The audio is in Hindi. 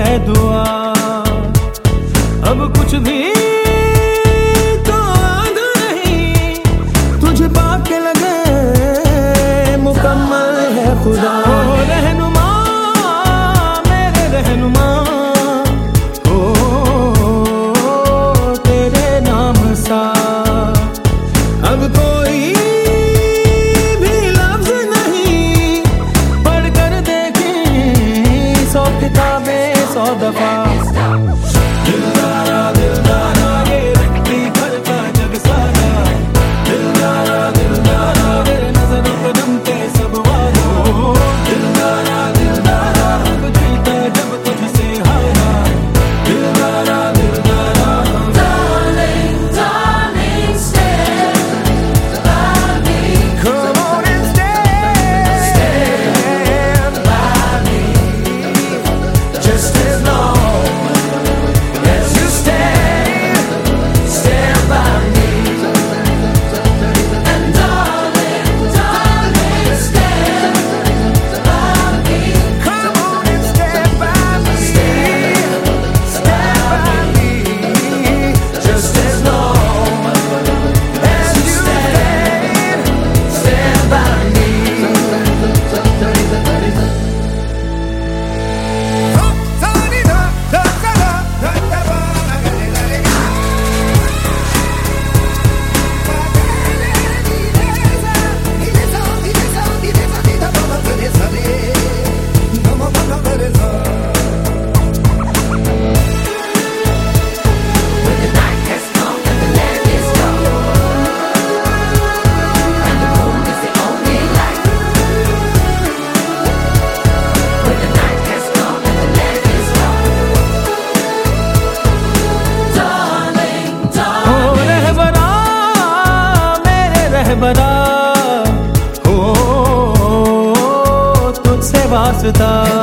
है दुआ। अब कुछ भी तो आधा नहीं, तुझे पाके लगे मुकम्मल है खुदा। ओ रहनुमा मेरे रहनुमा, ओ तेरे नाम सा अब कोई भी लफ्ज नहीं, पढ़कर देखें 100 किताबें 100 दफा। दिलदारा दिलदारा ये रट्टी भरता जग सारा, दिलदारा दिलदारा मेरे नजर कदम के सब वादा। दिलदारा दिलदारा अब जीता जब तुझसे हारा, दिलदारा दिलदारा। Darling, darling, stand by me. Come on and stand by me, just as long as you stand by me. And darling, darling, stand by me. Come on and stand by me, stand by me, just as long as you stand by me. When the night has come and the land is dark, and the moon is the only light. When the night has come and the land is dark, darling, O darling. Rahbara मेरे रहबरा, ओ तुझसे वास्ता।